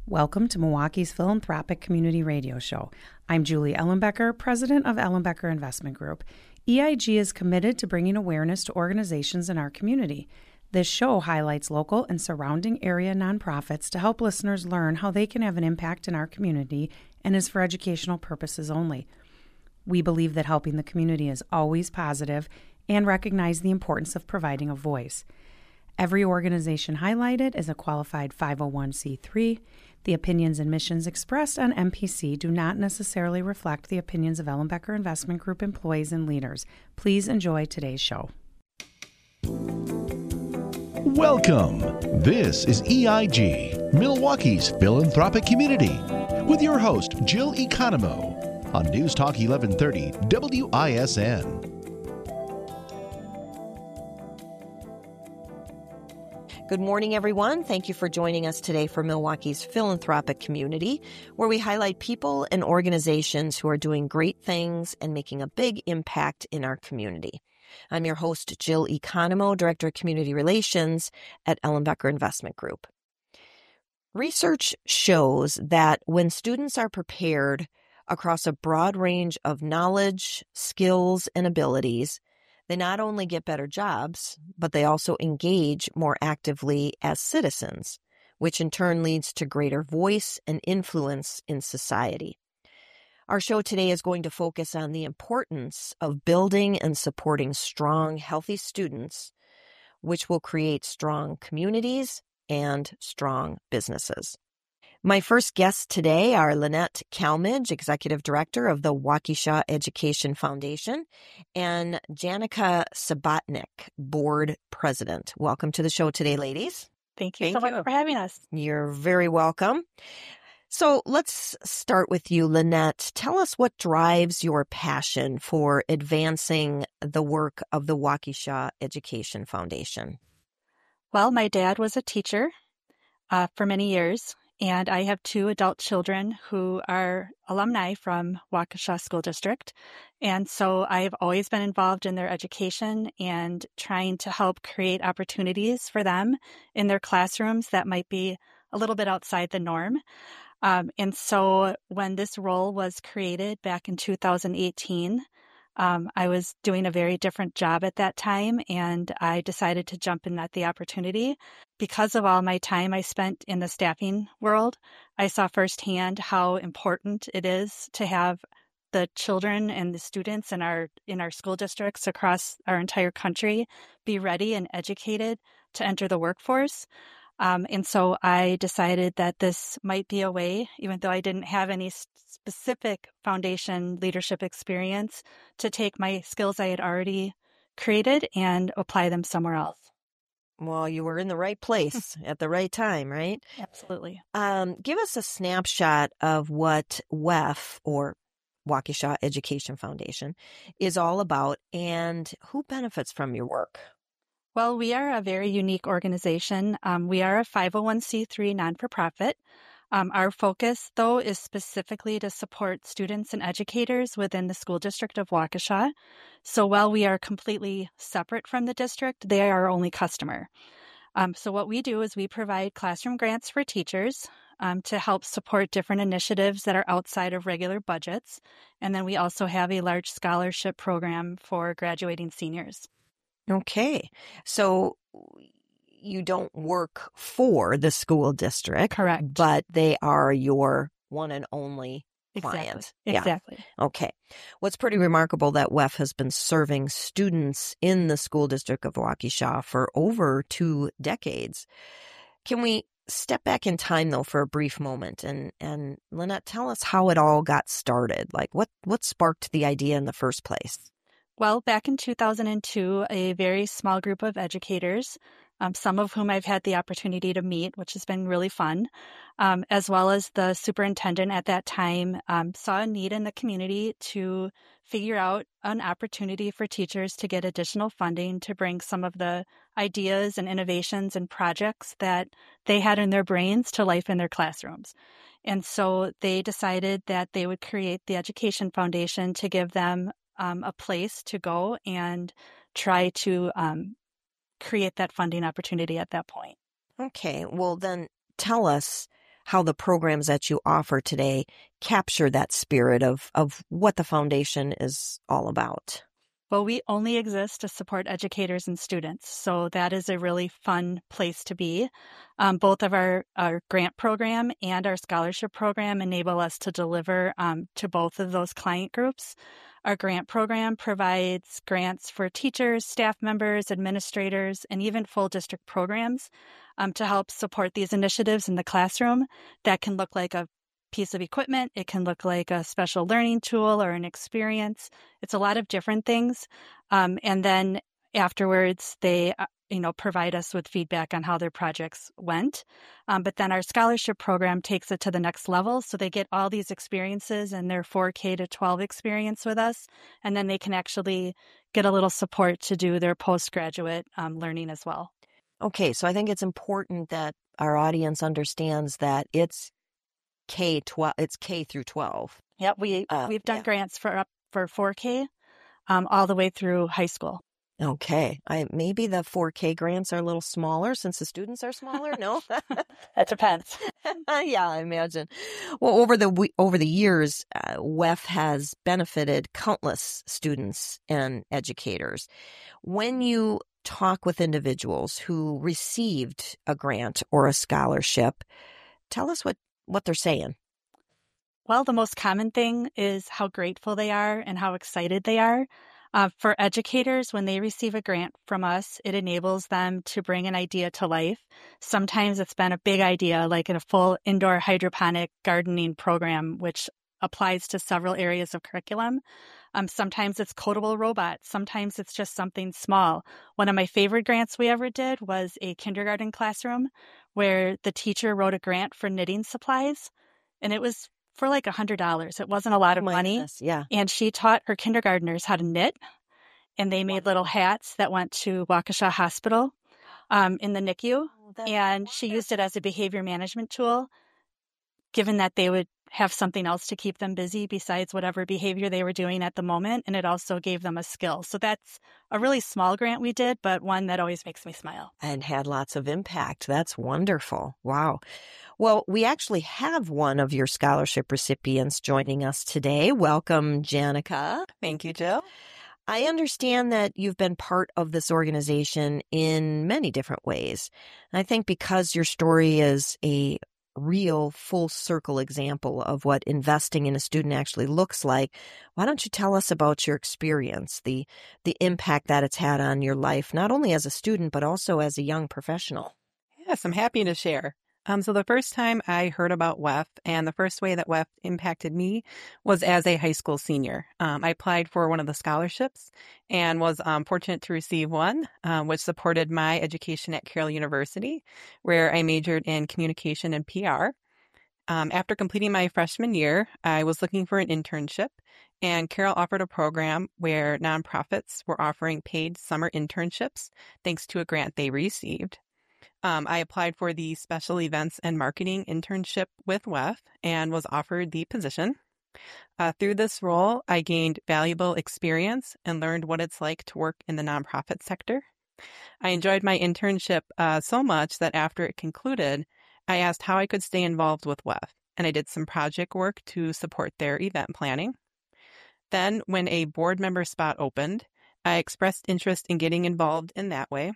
Welcome to Milwaukee's Philanthropic Community Radio Show. I'm Julie Ellenbecker, president of Ellenbecker Investment Group. EIG is committed to bringing awareness to organizations in our community. This show highlights local and surrounding area nonprofits to help listeners learn how they can have an impact in our community and is for educational purposes only. We believe that helping the community is always positive and recognize the importance of providing a voice. Every organization highlighted is a qualified 501c3. The opinions and missions expressed on MPC do not necessarily reflect the opinions of Ellenbecker Investment Group employees and leaders. Please enjoy today's show. Welcome. This is EIG, Milwaukee's Philanthropic Community, with your host, Jill Economou, on News Talk 1130 WISN. Good morning, everyone. Thank you for joining us today for Milwaukee's Philanthropic Community, where we highlight people and organizations who are doing great things and making a big impact in our community. I'm your host, Jill Economou, Director of Community Relations at Ellenbecker Investment Group. Research shows that when students are prepared across a broad range of knowledge, skills, and abilities, they not only get better jobs, but they also engage more actively as citizens, which in turn leads to greater voice and influence in society. Our show today is going to focus on the importance of building and supporting strong, healthy students, which will create strong communities and strong businesses. My first guests today are Lynette Kalmage, Executive Director of the Waukesha Education Foundation, and Janica Sabatnik, Board President. Welcome to the show today, ladies. Thank you so much for having us. You're very welcome. So let's start with you, Lynette. Tell us what drives your passion for advancing the work of the Waukesha Education Foundation. Well, my dad was a teacher for many years. And I have two adult children who are alumni from Waukesha School District. And so I've always been involved in their education and trying to help create opportunities for them in their classrooms that might be a little bit outside the norm. And so when this role was created back in 2018, I was doing a very different job at that time, and I decided to jump in at the opportunity. Because of all my time I spent in the staffing world, I saw firsthand how important it is to have the children and the students in our school districts across our entire country be ready and educated to enter the workforce. And so I decided that this might be a way, even though I didn't have any specific foundation leadership experience, to take my skills I had already created and apply them somewhere else. Well, you were in the right place at the right time, right? Absolutely. Give us a snapshot of what WEF, or Waukesha Education Foundation, is all about and who benefits from your work. Well, we are a very unique organization. We are a 501c3 non-for-profit. Our focus, though, is specifically to support students and educators within the school district of Waukesha. So while we are completely separate from the district, they are our only customer. So what we do is we provide classroom grants for teachers to help support different initiatives that are outside of regular budgets. And then we also have a large scholarship program for graduating seniors. Okay. So you don't work for the school district. Correct. But they are your one and only client. Exactly. Yeah. Okay. What's pretty remarkable that WEF has been serving students in the school district of Waukesha for over 2 decades. Can we step back in time, though, for a brief moment? And Lynette, tell us how it all got started. Like what sparked the idea in the first place? Well, back in 2002, a very small group of educators, some of whom I've had the opportunity to meet, which has been really fun, as well as the superintendent at that time, saw a need in the community to figure out an opportunity for teachers to get additional funding to bring some of the ideas and innovations and projects that they had in their brains to life in their classrooms. And so they decided that they would create the Education Foundation to give them a place to go and try to create that funding opportunity at that point. Okay. Well, then tell us, how the programs that you offer today capture that spirit of what the foundation is all about. Well, we only exist to support educators and students, so that is a really fun place to be. Both of our grant program and our scholarship program enable us to deliver to both of those client groups. Our grant program provides grants for teachers, staff members, administrators, and even full district programs to help support these initiatives in the classroom. That can look like a piece of equipment. It can look like a special learning tool or an experience. It's a lot of different things. And then afterwards, they provide us with feedback on how their projects went. But then our scholarship program takes it to the next level. So they get all these experiences in their 4K to 12 experience with us. And then they can actually get a little support to do their postgraduate learning as well. Okay, so I think it's important that our audience understands that it's K-12. It's K through 12. Yep, we've done grants for 4K all the way through high school. Okay, maybe the 4K grants are a little smaller since the students are smaller. No, that depends. Yeah, I imagine. Well, over the years, WEF has benefited countless students and educators. When you talk with individuals who received a grant or a scholarship, tell us what they're saying. Well, the most common thing is how grateful they are and how excited they are. For educators, when they receive a grant from us, it enables them to bring an idea to life. Sometimes it's been a big idea, like in a full indoor hydroponic gardening program, which applies to several areas of curriculum. Sometimes it's codable robots. Sometimes it's just something small. One of my favorite grants we ever did was a kindergarten classroom where the teacher wrote a grant for knitting supplies, and it was for like $100. It wasn't a lot of money. Goodness, yeah. And she taught her kindergartners how to knit, and they made little hats that went to Waukesha Hospital in the NICU. And she used it as a behavior management tool, given that they would have something else to keep them busy besides whatever behavior they were doing at the moment. And it also gave them a skill. So that's a really small grant we did, but one that always makes me smile. And had lots of impact. That's wonderful. Wow. Well, we actually have one of your scholarship recipients joining us today. Welcome, Janica. Thank you, Jill. I understand that you've been part of this organization in many different ways. And I think because your story is a real full circle example of what investing in a student actually looks like, why don't you tell us about your experience, the impact that it's had on your life, not only as a student, but also as a young professional? Yes, I'm happy to share. So the first time I heard about WEF and the first way that WEF impacted me was as a high school senior. I applied for one of the scholarships and was fortunate to receive one, which supported my education at Carroll University, where I majored in communication and PR. After completing my freshman year, I was looking for an internship, and Carroll offered a program where nonprofits were offering paid summer internships thanks to a grant they received. I applied for the special events and marketing internship with WEF and was offered the position. Through this role, I gained valuable experience and learned what it's like to work in the nonprofit sector. I enjoyed my internship so much that after it concluded, I asked how I could stay involved with WEF, and I did some project work to support their event planning. Then, when a board member spot opened, I expressed interest in getting involved in that way.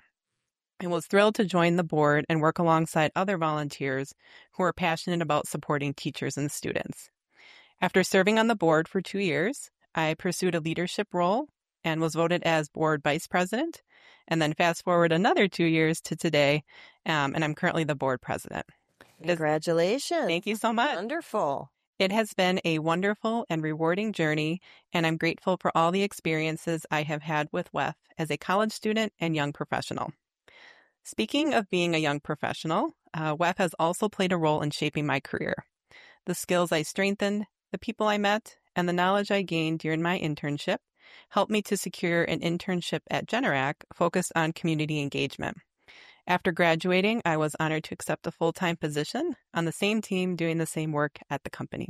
I was thrilled to join the board and work alongside other volunteers who are passionate about supporting teachers and students. After serving on the board for 2 years, I pursued a leadership role and was voted as board vice president, and then fast forward another 2 years to today, and I'm currently the board president. Congratulations. Thank you so much. Wonderful. It has been a wonderful and rewarding journey, and I'm grateful for all the experiences I have had with WEF as a college student and young professional. Speaking of being a young professional, WEF has also played a role in shaping my career. The skills I strengthened, the people I met, and the knowledge I gained during my internship helped me to secure an internship at Generac focused on community engagement. After graduating, I was honored to accept a full-time position on the same team doing the same work at the company.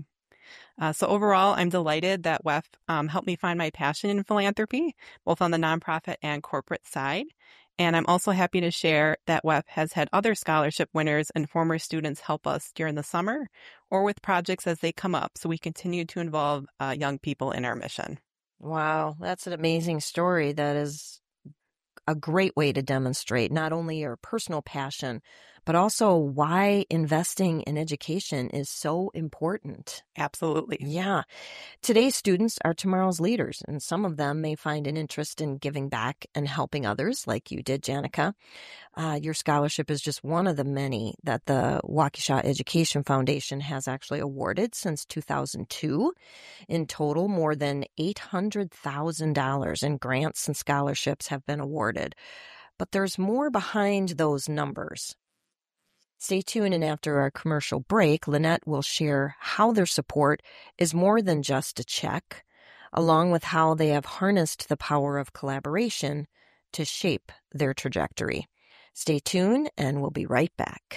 So overall, I'm delighted that WEF helped me find my passion in philanthropy, both on the nonprofit and corporate side. And I'm also happy to share that WEF has had other scholarship winners and former students help us during the summer or with projects as they come up. So we continue to involve young people in our mission. Wow, that's an amazing story. That is a great way to demonstrate not only your personal passion, but also why investing in education is so important. Absolutely. Yeah. Today's students are tomorrow's leaders, and some of them may find an interest in giving back and helping others, like you did, Janica. Your scholarship is just one of the many that the Waukesha Education Foundation has actually awarded since 2002. In total, more than $800,000 in grants and scholarships have been awarded. But there's more behind those numbers. Stay tuned, and after our commercial break, Lynette will share how their support is more than just a check, along with how they have harnessed the power of collaboration to shape their trajectory. Stay tuned, and we'll be right back.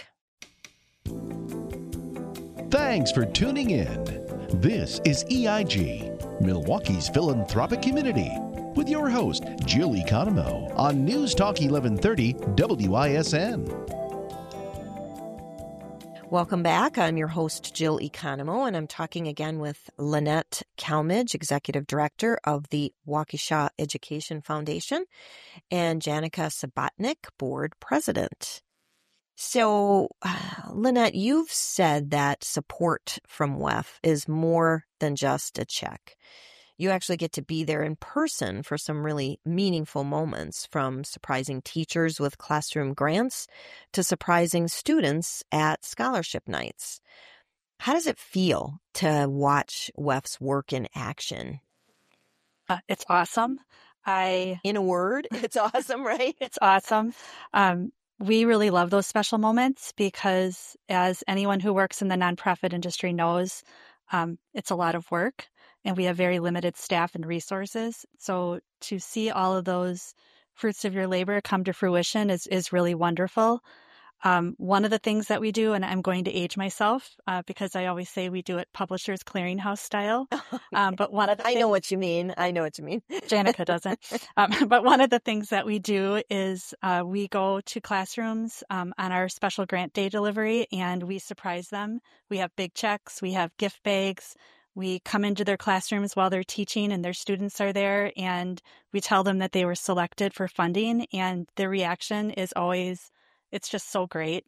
Thanks for tuning in. This is EIG, Milwaukee's philanthropic community, with your host, Jill Economou, on News Talk 1130 WISN. Welcome back. I'm your host, Jill Economou, and I'm talking again with Lynette Kalmage, Executive Director of the Waukesha Education Foundation, and Janica Sabatnik, Board President. So, Lynette, you've said that support from WEF is more than just a check. You actually get to be there in person for some really meaningful moments, from surprising teachers with classroom grants to surprising students at scholarship nights. How does it feel to watch WEF's work in action? It's awesome. In a word, it's awesome, right? It's awesome. We really love those special moments because, as anyone who works in the nonprofit industry knows, it's a lot of work. And we have very limited staff and resources. So to see all of those fruits of your labor come to fruition is really wonderful. One of the things that we do, and I'm going to age myself because I always say we do it Publishers Clearinghouse style. But one of the I know what you mean. Janica doesn't. But one of the things that we do is we go to classrooms on our special grant day delivery, and we surprise them. We have big checks. We have gift bags. We come into their classrooms while they're teaching and their students are there, and we tell them that they were selected for funding, and their reaction is always, it's just so great.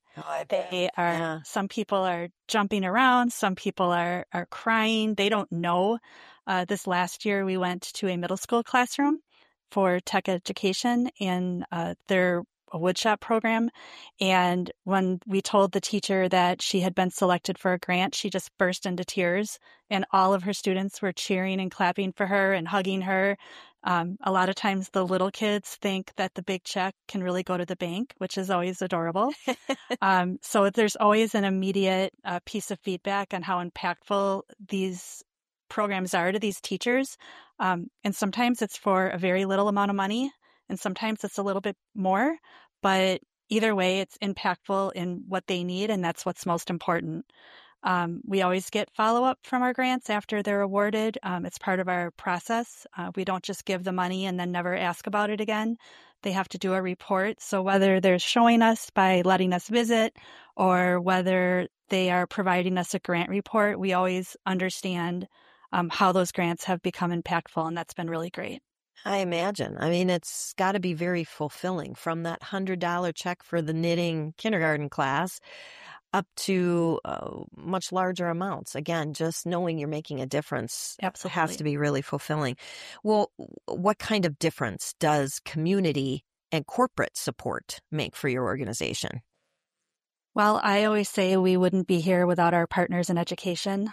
Some people are jumping around. Some people are crying. They don't know. This last year, we went to a middle school classroom for tech education in their woodshop program. And when we told the teacher that she had been selected for a grant, she just burst into tears. And all of her students were cheering and clapping for her and hugging her. A lot of times the little kids think that the big check can really go to the bank, which is always adorable. So there's always an immediate piece of feedback on how impactful these programs are to these teachers. And sometimes it's for a very little amount of money, and sometimes it's a little bit more. But either way, it's impactful in what they need, and that's what's most important. We always get follow-up from our grants after they're awarded. It's part of our process. We don't just give the money and then never ask about it again. They have to do a report. So whether they're showing us by letting us visit or whether they are providing us a grant report, we always understand how those grants have become impactful, and that's been really great. I imagine. I mean, it's got to be very fulfilling, from that $100 check for the knitting kindergarten class up to much larger amounts. Again, just knowing you're making a difference has to be really fulfilling. Well, what kind of difference does community and corporate support make for your organization? Well, I always say we wouldn't be here without our partners in education.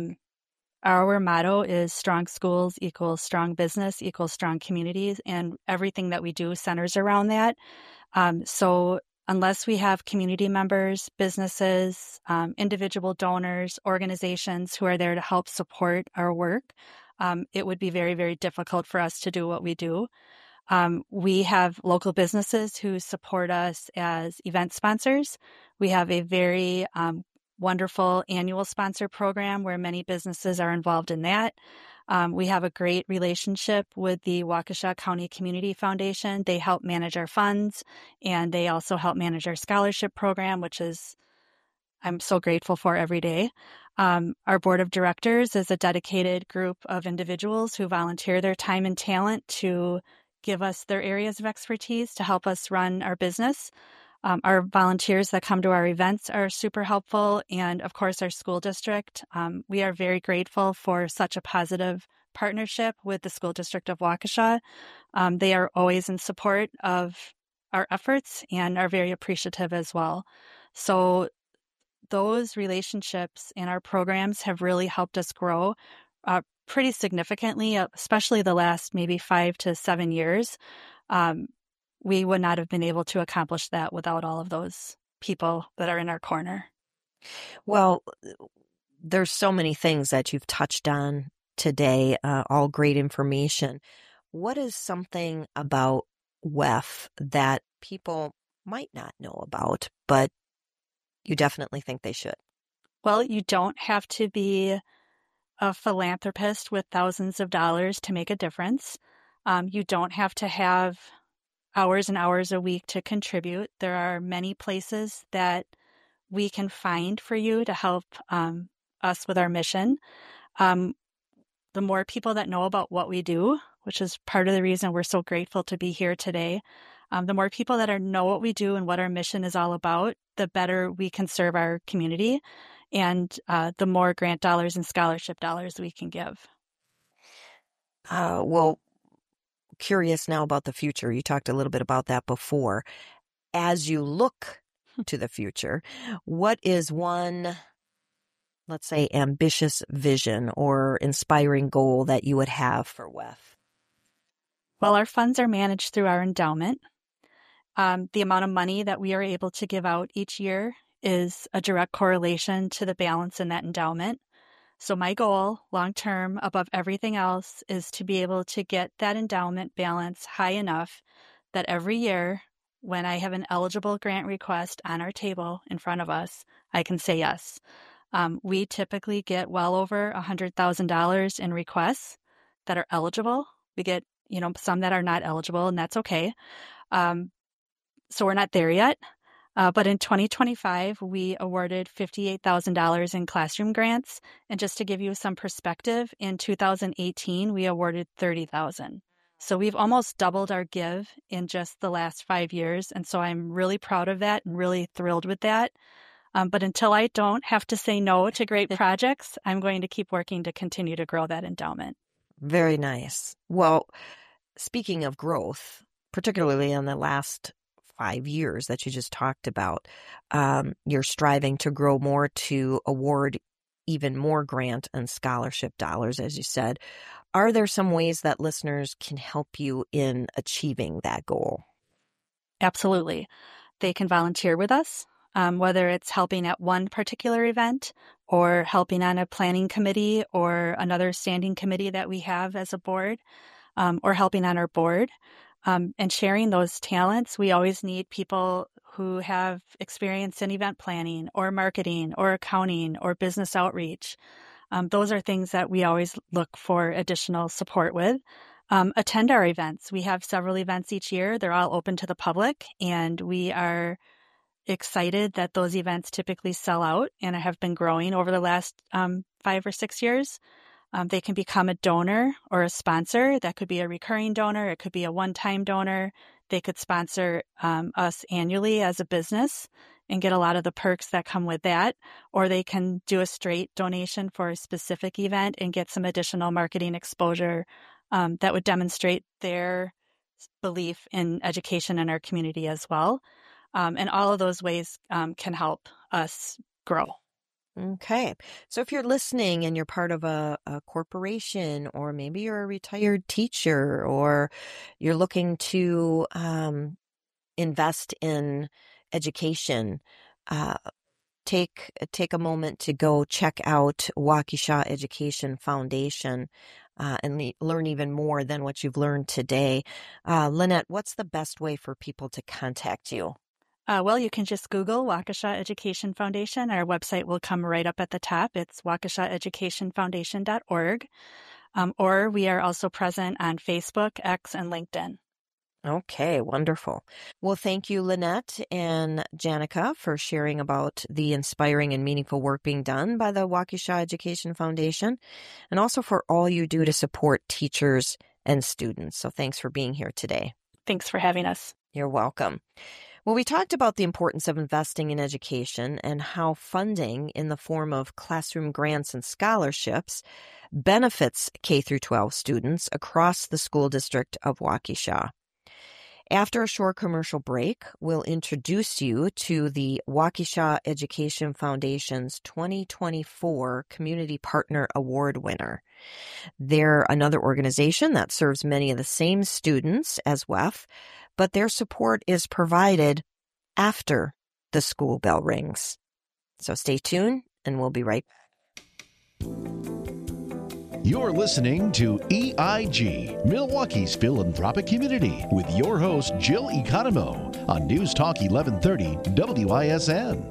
Our motto is strong schools equals strong business equals strong communities, and everything that we do centers around that. So unless we have community members, businesses, individual donors, organizations who are there to help support our work, it would be very, very difficult for us to do what we do. We have local businesses who support us as event sponsors. We have a very wonderful annual sponsor program where many businesses are involved in that. We have a great relationship with the Waukesha County Community Foundation. They help manage our funds, and they also help manage our scholarship program, which is I'm so grateful for every day. Our board of directors is a dedicated group of individuals who volunteer their time and talent to give us their areas of expertise to help us run our business. Our volunteers that come to our events are super helpful. And of course, our school district. We are very grateful for such a positive partnership with the school district of Waukesha. They are always in support of our efforts and are very appreciative as well. So those relationships and our programs have really helped us grow pretty significantly, especially the last maybe 5 to 7 years. We would not have been able to accomplish that without all of those people that are in our corner. Well, there's so many things that you've touched on today, all great information. What is something about WEF that people might not know about, but you definitely think they should? Well, you don't have to be a philanthropist with thousands of dollars to make a difference. You don't have to have hours and hours a week to contribute. There are many places that we can find for you to help us with our mission. The more people that know about what we do, which is part of the reason we're so grateful to be here today, the more people that know what we do and what our mission is all about, the better we can serve our community and the more grant dollars and scholarship dollars we can give. Well, curious now about the future. You talked a little bit about that before. As you look to the future, what is one, let's say, ambitious vision or inspiring goal that you would have for WEF? Well, our funds are managed through our endowment. The amount of money that we are able to give out each year is a direct correlation to the balance in that endowment. So my goal, long-term, above everything else, is to be able to get that endowment balance high enough that every year, when I have an eligible grant request on our table in front of us, I can say yes. We typically get well over $100,000 in requests that are eligible. We get, some that are not eligible, and that's okay. So we're not there yet. But in 2025, we awarded $58,000 in classroom grants. And just to give you some perspective, in 2018, we awarded $30,000. So we've almost doubled our give in just the last 5 years. And so I'm really proud of that and really thrilled with that. But until I don't have to say no to great projects, I'm going to keep working to continue to grow that endowment. Very nice. Well, speaking of growth, particularly in the last 5 years that you just talked about, you're striving to grow more to award even more grant and scholarship dollars, as you said. Are there some ways that listeners can help you in achieving that goal? Absolutely. They can volunteer with us, whether it's helping at one particular event or helping on a planning committee or another standing committee that we have as a board, or helping on our board. And sharing those talents, we always need people who have experience in event planning or marketing or accounting or business outreach. Those are things that we always look for additional support with. Attend our events. We have several events each year. They're all open to the public, and we are excited that those events typically sell out and have been growing over the last 5 or 6 years. They can become a donor or a sponsor. That could be a recurring donor. It could be a one-time donor. They could sponsor us annually as a business and get a lot of the perks that come with that. Or they can do a straight donation for a specific event and get some additional marketing exposure that would demonstrate their belief in education in our community as well. And all of those ways can help us grow. Okay. So if you're listening and you're part of a corporation, or maybe you're a retired teacher, or you're looking to invest in education, take a moment to go check out Waukesha Education Foundation and learn even more than what you've learned today. Lynette, what's the best way for people to contact you? Well, you can just Google Waukesha Education Foundation. Our website will come right up at the top. It's waukeshaeducationfoundation.org. or we are also present on Facebook, X, and LinkedIn. Okay, wonderful. Well, thank you, Lynette and Janica, for sharing about the inspiring and meaningful work being done by the Waukesha Education Foundation, and also for all you do to support teachers and students. So thanks for being here today. Thanks for having us. You're welcome. Well, we talked about the importance of investing in education and how funding in the form of classroom grants and scholarships benefits K through 12 students across the school district of Waukesha. After a short commercial break, we'll introduce you to the Waukesha Education Foundation's 2024 Community Partner Award winner. They're another organization that serves many of the same students as WEF, but their support is provided after the school bell rings. So stay tuned, and we'll be right back. You're listening to EIG, Milwaukee's philanthropic community, with your host, Jill Economou, on News Talk 1130 WISN.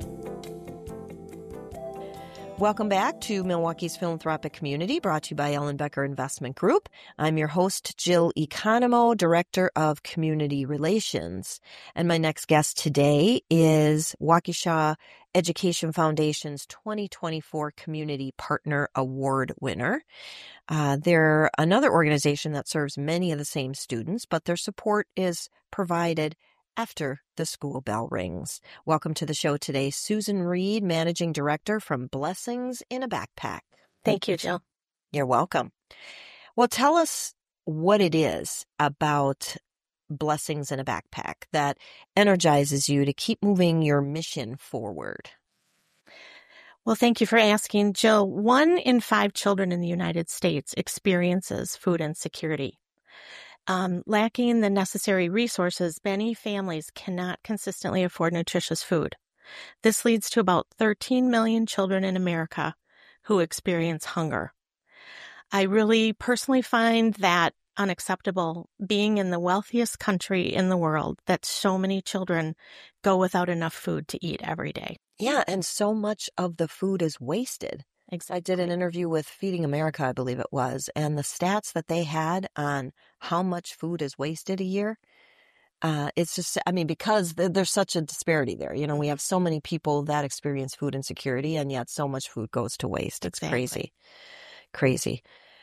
Welcome back to Milwaukee's philanthropic community, brought to you by Ellenbecker Investment Group. I'm your host, Jill Economou, Director of Community Relations. And my next guest today is Waukesha Education Foundation's 2024 Community Partner Award winner. They're another organization that serves many of the same students, but their support is provided after the school bell rings. Welcome to the show today, Susan Reed, Managing Director from Blessings in a Backpack. Thank you, Jill. You're welcome. Well, tell us what it is about Blessings in a Backpack that energizes you to keep moving your mission forward. Well, thank you for asking, Jill. 1 in 5 children in the United States experiences food insecurity. Lacking the necessary resources, many families cannot consistently afford nutritious food. This leads to about 13 million children in America who experience hunger. I really personally find that unacceptable, being in the wealthiest country in the world, that so many children go without enough food to eat every day. Yeah, and so much of the food is wasted. Exactly. I did an interview with Feeding America, I believe it was, and the stats that they had on how much food is wasted a year, it's just, because there's such a disparity there. You know, we have so many people that experience food insecurity, and yet so much food goes to waste. It's Exactly. crazy.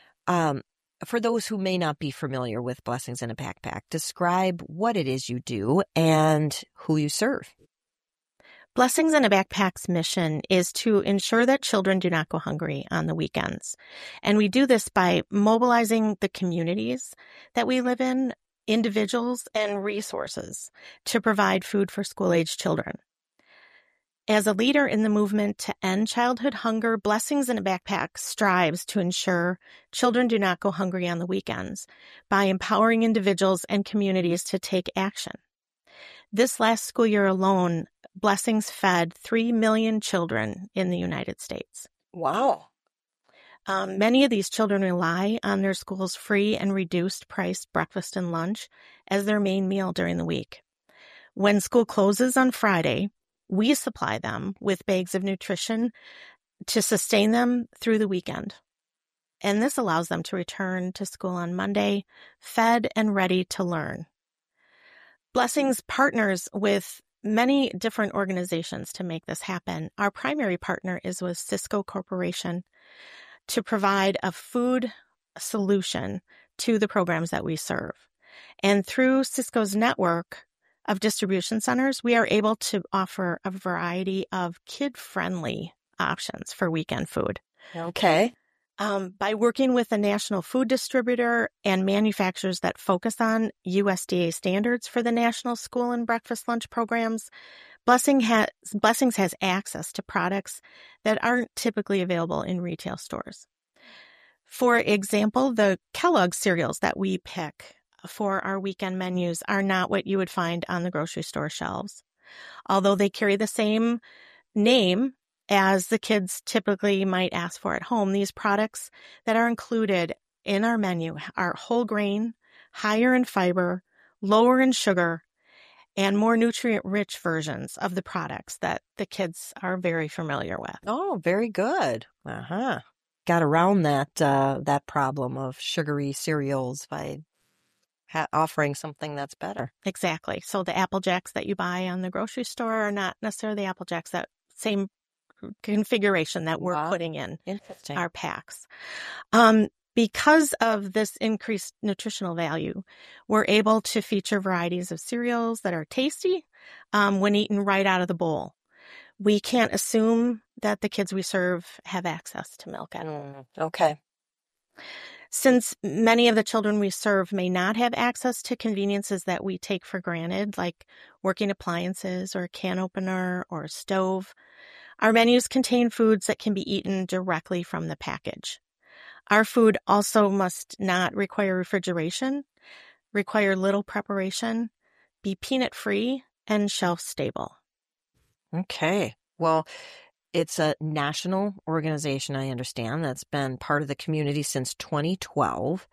For those who may not be familiar with Blessings in a Backpack, describe what it is you do and who you serve. Blessings in a Backpack's mission is to ensure that children do not go hungry on the weekends. And we do this by mobilizing the communities that we live in, individuals, and resources to provide food for school-aged children. As a leader in the movement to end childhood hunger, Blessings in a Backpack strives to ensure children do not go hungry on the weekends by empowering individuals and communities to take action. This last school year alone, Blessings fed 3 million children in the United States. Wow. Many of these children rely on their school's free and reduced price breakfast and lunch as their main meal during the week. When school closes on Friday, we supply them with bags of nutrition to sustain them through the weekend. And this allows them to return to school on Monday, fed and ready to learn. Blessings partners with many different organizations to make this happen. Our primary partner is with Cisco Corporation to provide a food solution to the programs that we serve. And through Cisco's network of distribution centers, we are able to offer a variety of kid-friendly options for weekend food. Okay. By working with a national food distributor and manufacturers that focus on USDA standards for the national school and breakfast lunch programs, Blessings has access to products that aren't typically available in retail stores. For example, the Kellogg cereals that we pick for our weekend menus are not what you would find on the grocery store shelves. Although they carry the same name as the kids typically might ask for at home, these products that are included in our menu are whole grain, higher in fiber, lower in sugar, and more nutrient-rich versions of the products that the kids are very familiar with. Oh, very good. Uh-huh. got around that problem of sugary cereals by offering something that's better. Exactly. So the Apple Jacks that you buy on the grocery store are not necessarily the Apple Jacks, that same configuration that we're putting in our packs. Because of this increased nutritional value, we're able to feature varieties of cereals that are tasty when eaten right out of the bowl. We can't assume that the kids we serve have access to milk at all. Okay. Since many of the children we serve may not have access to conveniences that we take for granted, like working appliances or a can opener or a stove, our menus contain foods that can be eaten directly from the package. Our food also must not require refrigeration, require little preparation, be peanut-free, and shelf-stable. Okay. Well, it's a national organization, I understand, that's been part of the community since 2012.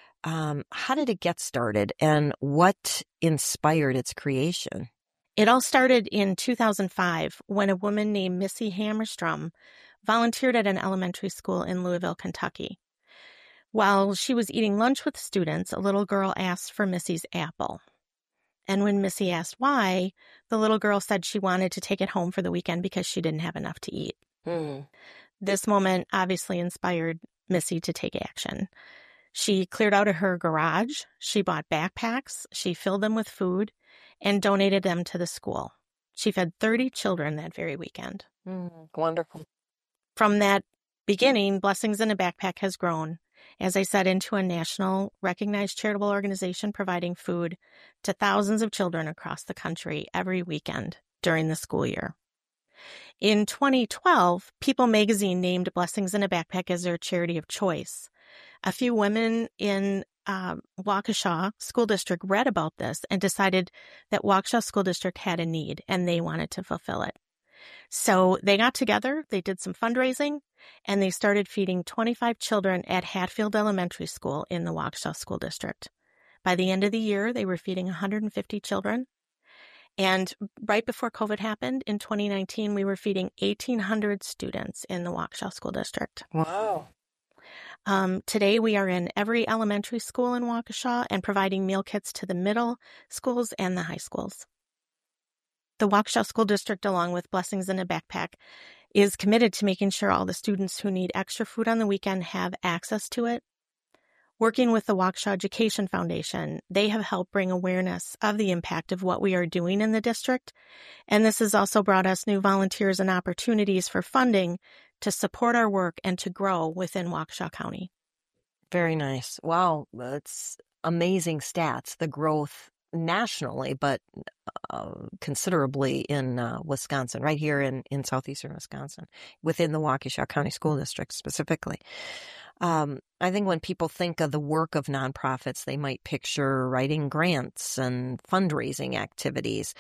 How did it get started, and what inspired its creation? It all started in 2005 when a woman named Missy Hammerstrom volunteered at an elementary school in Louisville, Kentucky. While she was eating lunch with students, a little girl asked for Missy's apple. And when Missy asked why, the little girl said she wanted to take it home for the weekend because she didn't have enough to eat. This moment obviously inspired Missy to take action. She cleared out of her garage, she bought backpacks, she filled them with food, and donated them to the school. She fed 30 children that very weekend. Wonderful. From that beginning, Blessings in a Backpack has grown, as I said, into a national recognized charitable organization providing food to thousands of children across the country every weekend during the school year. In 2012, People magazine named Blessings in a Backpack as their charity of choice. A few women in Waukesha School District read about this and decided that Waukesha School District had a need and they wanted to fulfill it. So they got together, they did some fundraising, and they started feeding 25 children at Hatfield Elementary School in the Waukesha School District. By the end of the year, they were feeding 150 children. And right before COVID happened, in 2019, we were feeding 1,800 students in the Waukesha School District. Wow. Today, we are in every elementary school in Waukesha and providing meal kits to the middle schools and the high schools. The Waukesha School District, along with Blessings in a Backpack, is committed to making sure all the students who need extra food on the weekend have access to it. Working with the Waukesha Education Foundation, they have helped bring awareness of the impact of what we are doing in the district, and this has also brought us new volunteers and opportunities for funding to support our work and to grow within Waukesha County. Very nice. Wow, that's amazing stats, the growth nationally, but considerably in Wisconsin, right here in southeastern Wisconsin, within the Waukesha County School District specifically. I think when people think of the work of nonprofits, they might picture writing grants and fundraising activities.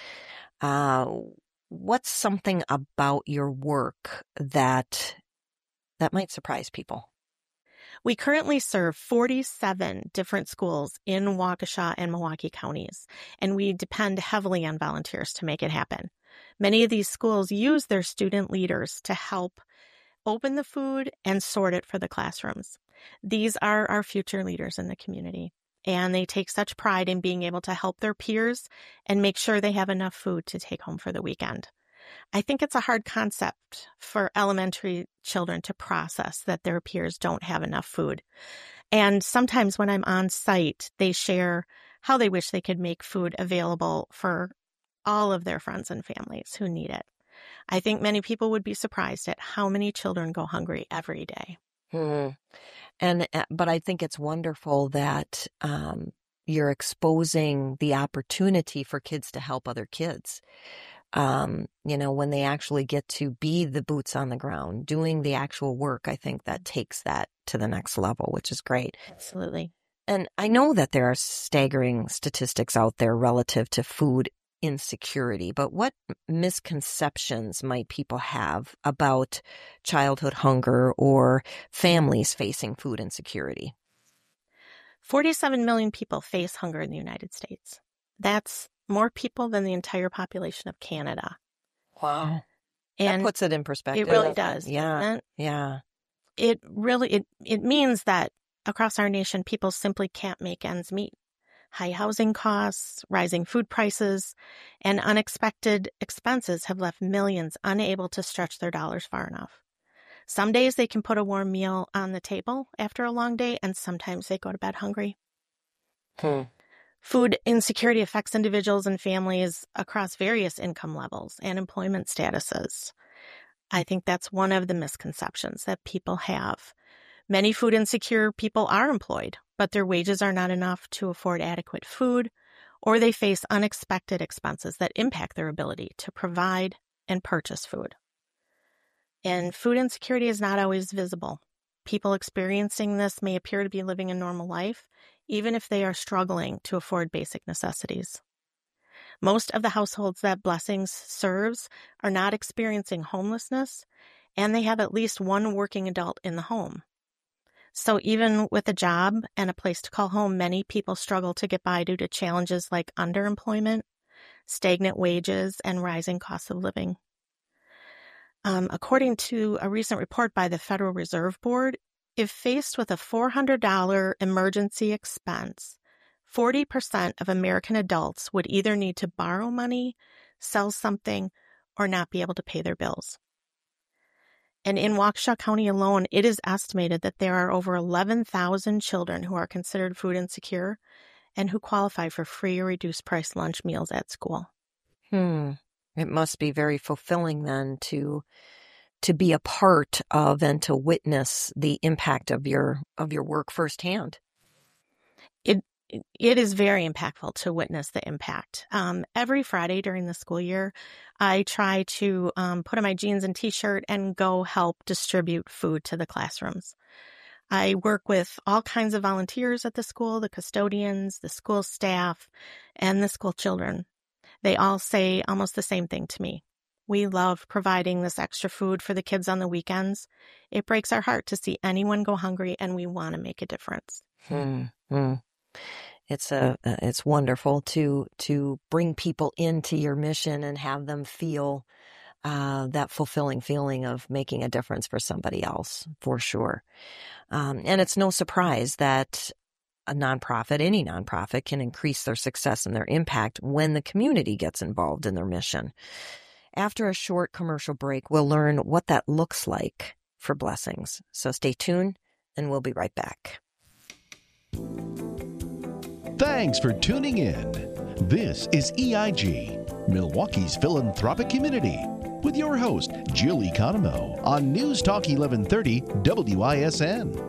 What's something about your work that might surprise people? We currently serve 47 different schools in Waukesha and Milwaukee counties, and we depend heavily on volunteers to make it happen. Many of these schools use their student leaders to help open the food and sort it for the classrooms. These are our future leaders in the community, and they take such pride in being able to help their peers and make sure they have enough food to take home for the weekend. I think it's a hard concept for elementary children to process that their peers don't have enough food. And sometimes when I'm on site, they share how they wish they could make food available for all of their friends and families who need it. I think many people would be surprised at how many children go hungry every day. But I think it's wonderful that you're exposing the opportunity for kids to help other kids. When they actually get to be the boots on the ground, doing the actual work, I think that takes that to the next level, which is great. Absolutely. And I know that there are staggering statistics out there relative to food insecurity, but what misconceptions might people have about childhood hunger or families facing food insecurity? 47 million people face hunger in the United States. That's more people than the entire population of Canada. Wow. And that puts it in perspective. It really does. Yeah. Yeah. it really means that across our nation, people simply can't make ends meet. High housing costs, rising food prices, and unexpected expenses have left millions unable to stretch their dollars far enough. Some days they can put a warm meal on the table after a long day, and sometimes they go to bed hungry. Food insecurity affects individuals and families across various income levels and employment statuses. I think that's one of the misconceptions that people have. Many food insecure people are employed, but their wages are not enough to afford adequate food, or they face unexpected expenses that impact their ability to provide and purchase food. And food insecurity is not always visible. People experiencing this may appear to be living a normal life, even if they are struggling to afford basic necessities. Most of the households that Blessings serves are not experiencing homelessness, and they have at least one working adult in the home. So even with a job and a place to call home, many people struggle to get by due to challenges like underemployment, stagnant wages, and rising costs of living. According to a recent report by the Federal Reserve Board, if faced with a $400 emergency expense, 40% of American adults would either need to borrow money, sell something, or not be able to pay their bills. And in Waukesha County alone, it is estimated that there are over 11,000 children who are considered food insecure and who qualify for free or reduced price lunch meals at school. It must be very fulfilling then to be a part of and to witness the impact of your work firsthand. It is very impactful to witness the impact. Every Friday during the school year, I try to put on my jeans and t-shirt and go help distribute food to the classrooms. I work with all kinds of volunteers at the school, the custodians, the school staff, and the school children. They all say almost the same thing to me. We love providing this extra food for the kids on the weekends. It breaks our heart to see anyone go hungry, and we want to make a difference. It's wonderful to bring people into your mission and have them feel that fulfilling feeling of making a difference for somebody else, for sure. And it's no surprise that any nonprofit can increase their success and their impact when the community gets involved in their mission. After a short commercial break, we'll learn what that looks like for Blessings. So stay tuned, and we'll be right back. Thanks for tuning in. This is EIG, Milwaukee's philanthropic community, with your host, Jill Economou, on News Talk 1130 WISN.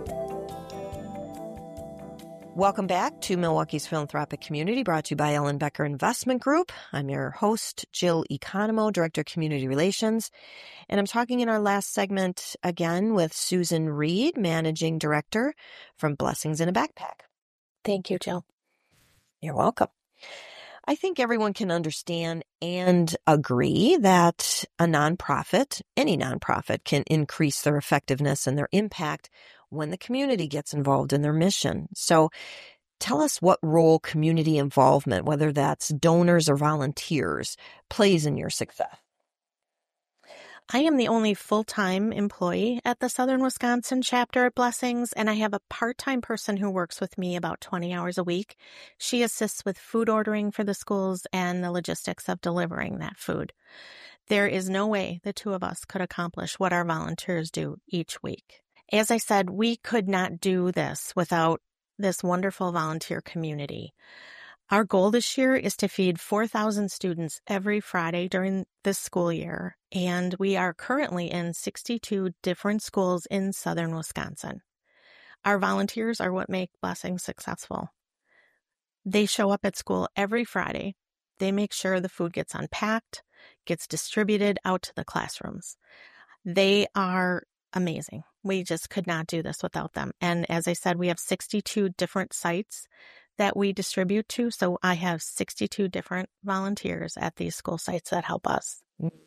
Welcome back to Milwaukee's Philanthropic Community, brought to you by Ellenbecker Investment Group. I'm your host, Jill Economou, Director of Community Relations. And I'm talking in our last segment again with Susan Reed, Managing Director from Blessings in a Backpack. Thank you, Jill. You're welcome. I think everyone can understand and agree that any nonprofit can increase their effectiveness and their impact when the community gets involved in their mission. So tell us what role community involvement, whether that's donors or volunteers, plays in your success. I am the only full-time employee at the Southern Wisconsin chapter at Blessings, and I have a part-time person who works with me about 20 hours a week. She assists with food ordering for the schools and the logistics of delivering that food. There is no way the two of us could accomplish what our volunteers do each week. As I said, we could not do this without this wonderful volunteer community. Our goal this year is to feed 4,000 students every Friday during this school year, and we are currently in 62 different schools in southern Wisconsin. Our volunteers are what make Blessings successful. They show up at school every Friday. They make sure the food gets unpacked, gets distributed out to the classrooms. They are amazing. We just could not do this without them. And as I said, we have 62 different sites that we distribute to. So I have 62 different volunteers at these school sites that help us.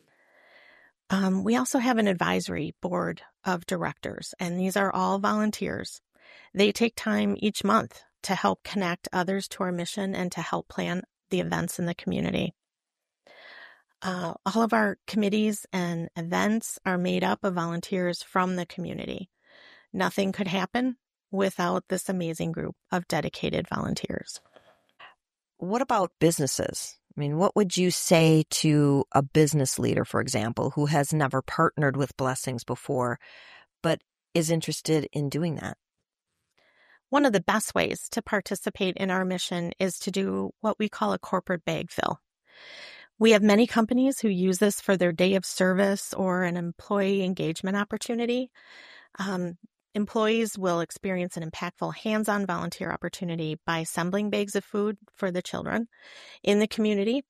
We also have an advisory board of directors, and these are all volunteers. They take time each month to help connect others to our mission and to help plan the events in the community. All of our committees and events are made up of volunteers from the community. Nothing could happen without this amazing group of dedicated volunteers. What about businesses? I mean, what would you say to a business leader, for example, who has never partnered with Blessings before, but is interested in doing that? One of the best ways to participate in our mission is to do what we call a corporate bag fill. We have many companies who use this for their day of service or an employee engagement opportunity. Employees will experience an impactful hands-on volunteer opportunity by assembling bags of food for the children in the community.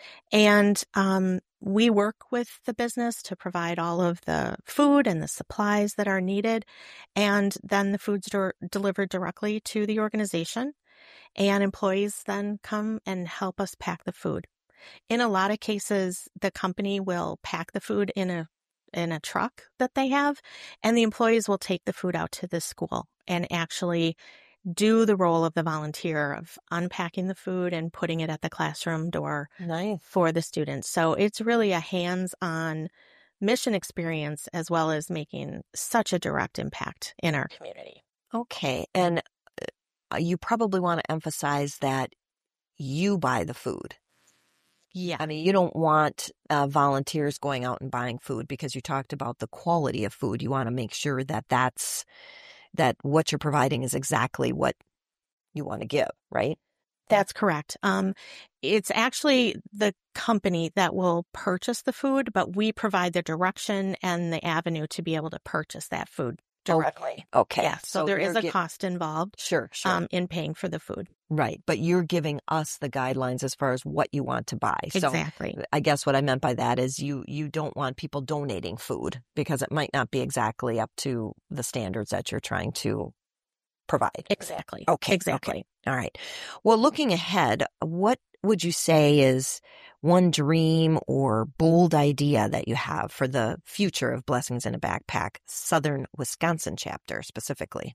And we work with the business to provide all of the food and the supplies that are needed. And then the food's delivered directly to the organization. And employees then come and help us pack the food. In a lot of cases, the company will pack the food in a truck that they have, and the employees will take the food out to the school and actually do the role of the volunteer of unpacking the food and putting it at the classroom door for the students. So it's really a hands-on mission experience as well as making such a direct impact in our community. Okay. And you probably want to emphasize that you buy the food. Yeah. I mean, you don't want volunteers going out and buying food because you talked about the quality of food. You want to make sure that that what you're providing is exactly what you want to give, right? That's correct. It's actually the company that will purchase the food, but we provide the direction and the avenue to be able to purchase that food directly. Okay. Yeah. So there is a cost involved. Sure. In paying for the food. Right. But you're giving us the guidelines as far as what you want to buy. Exactly. So I guess what I meant by that is you don't want people donating food because it might not be exactly up to the standards that you're trying to provide. Exactly. Okay. Exactly. Okay. All right. Well, looking ahead, what would you say is one dream or bold idea that you have for the future of Blessings in a Backpack, Southern Wisconsin chapter specifically?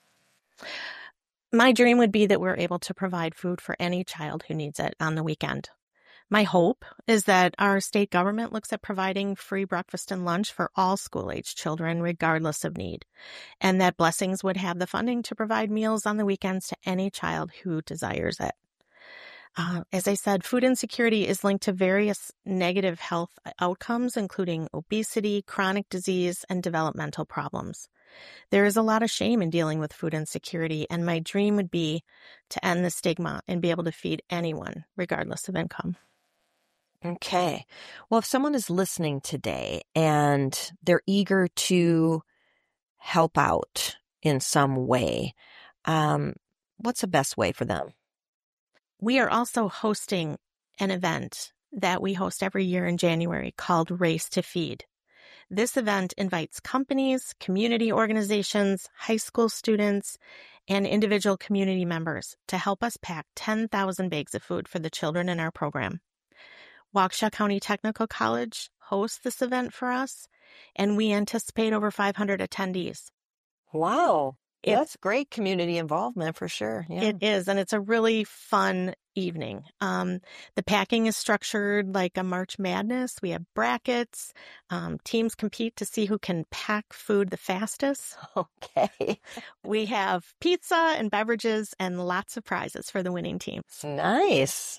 My dream would be that we're able to provide food for any child who needs it on the weekend. My hope is that our state government looks at providing free breakfast and lunch for all school-age children, regardless of need, and that Blessings would have the funding to provide meals on the weekends to any child who desires it. As I said, food insecurity is linked to various negative health outcomes, including obesity, chronic disease, and developmental problems. There is a lot of shame in dealing with food insecurity, and my dream would be to end the stigma and be able to feed anyone, regardless of income. Okay. Well, if someone is listening today and they're eager to help out in some way, what's the best way for them? We are also hosting an event that we host every year in January called Race to Feed. This event invites companies, community organizations, high school students, and individual community members to help us pack 10,000 bags of food for the children in our program. Waukesha County Technical College hosts this event for us, and we anticipate over 500 attendees. Wow. That's great community involvement for sure. Yeah. It is, and it's a really fun evening. The packing is structured like a March Madness. We have brackets. Teams compete to see who can pack food the fastest. Okay. We have pizza and beverages and lots of prizes for the winning teams. Nice.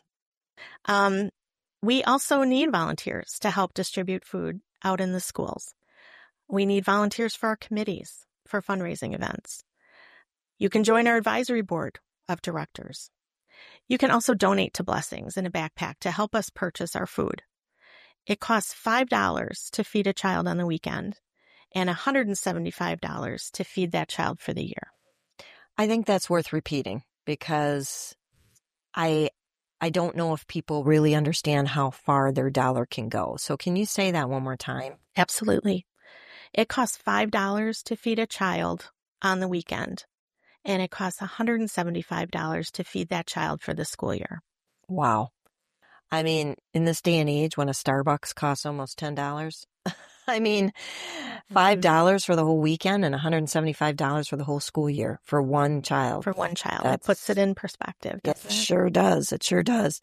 We also need volunteers to help distribute food out in the schools. We need volunteers for our committees, for fundraising events. You can join our advisory board of directors. You can also donate to Blessings in a Backpack to help us purchase our food. It costs $5 to feed a child on the weekend and $175 to feed that child for the year. I think that's worth repeating because I don't know if people really understand how far their dollar can go. So can you say that one more time? Absolutely. It costs $5 to feed a child on the weekend, and it costs $175 to feed that child for the school year. Wow. I mean, in this day and age when a Starbucks costs almost $10, I mean, $5 for the whole weekend and $175 for the whole school year for one child. For one child. That puts it in perspective. It sure does. It sure does.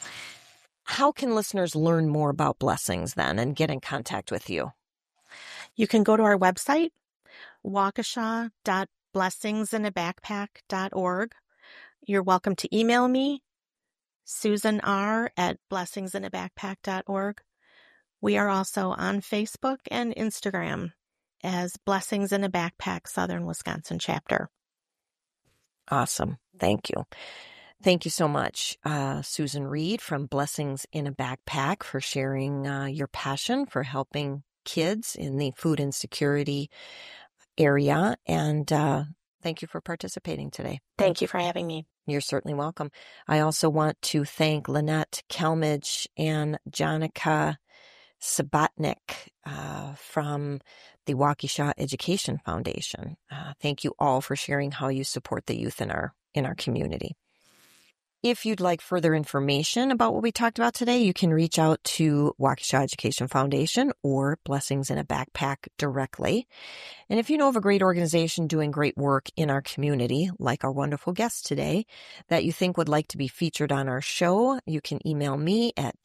How can listeners learn more about Blessings then and get in contact with you? You can go to our website, waukesha.blessingsinAbackpack.org. You're welcome to email me, susanr@blessingsinAbackpack.org. We are also on Facebook and Instagram as Blessings in a Backpack Southern Wisconsin chapter. Awesome. Thank you. Thank you so much, Susan Reed from Blessings in a Backpack, for sharing your passion for helping kids in the food insecurity area. And thank you for participating today. Thank you for having me. You're certainly welcome. I also want to thank Lynette Kelmage and Jonica Sabatnik from the Waukesha Education Foundation. Thank you all for sharing how you support the youth in our community. If you'd like further information about what we talked about today, you can reach out to Waukesha Education Foundation or Blessings in a Backpack directly. And if you know of a great organization doing great work in our community, like our wonderful guest today, that you think would like to be featured on our show, you can email me at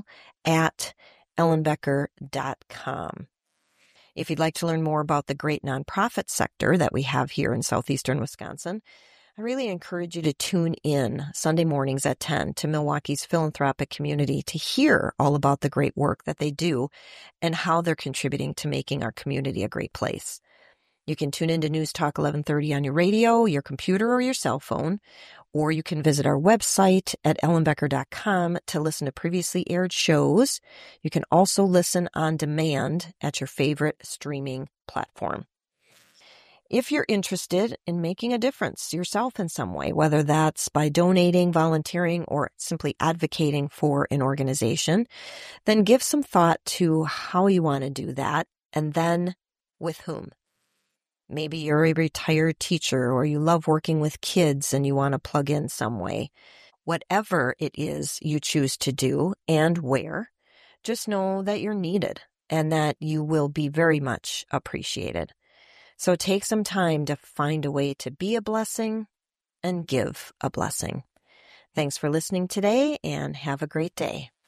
jill@ellenbecker.com. If you'd like to learn more about the great nonprofit sector that we have here in southeastern Wisconsin, I really encourage you to tune in Sunday mornings at 10 to Milwaukee's Philanthropic Community to hear all about the great work that they do and how they're contributing to making our community a great place. You can tune into News Talk 1130 on your radio, your computer, or your cell phone, or you can visit our website at ellenbecker.com to listen to previously aired shows. You can also listen on demand at your favorite streaming platform. If you're interested in making a difference yourself in some way, whether that's by donating, volunteering, or simply advocating for an organization, then give some thought to how you want to do that and then with whom. Maybe you're a retired teacher or you love working with kids and you want to plug in some way. Whatever it is you choose to do and where, just know that you're needed and that you will be very much appreciated. So take some time to find a way to be a blessing and give a blessing. Thanks for listening today and have a great day.